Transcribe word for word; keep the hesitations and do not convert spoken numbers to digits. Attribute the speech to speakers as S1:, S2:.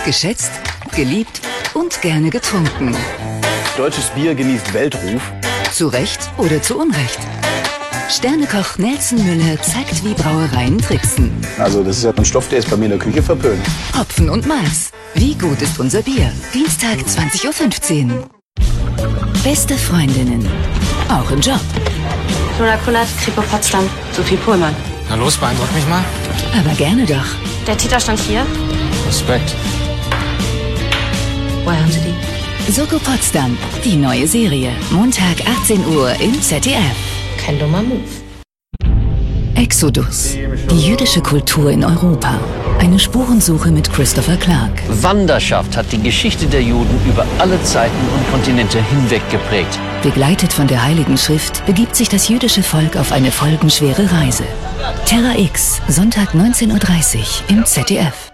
S1: Geschätzt, geliebt und gerne getrunken.
S2: Deutsches Bier genießt Weltruf.
S1: Zu Recht oder zu Unrecht. Sternekoch Nelson Müller zeigt, wie Brauereien tricksen.
S2: Also das ist ja ein Stoff, der ist bei mir in der Küche verpönt.
S1: Hopfen und Malz. Wie gut ist unser Bier? Dienstag zwanzig Uhr fünfzehn. Beste Freundinnen. Auch im Job.
S3: Lola Kullert, Kripo Potsdam. Sophie Pohlmann.
S4: Na los, beeindruck mich mal.
S1: Aber gerne doch.
S3: Der Täter stand hier.
S4: Respekt.
S3: Woher haben Sie die?
S1: Soko Potsdam. Die neue Serie. Montag achtzehn Uhr im Z D F.
S3: Kein dummer Move.
S1: Exodus. Die jüdische Kultur in Europa. Eine Spurensuche mit Christopher Clark.
S5: Wanderschaft hat die Geschichte der Juden über alle Zeiten und Kontinente hinweg geprägt.
S1: Begleitet von der Heiligen Schrift begibt sich das jüdische Volk auf eine folgenschwere Reise. Terra X, Sonntag neunzehn Uhr dreißig im Z D F.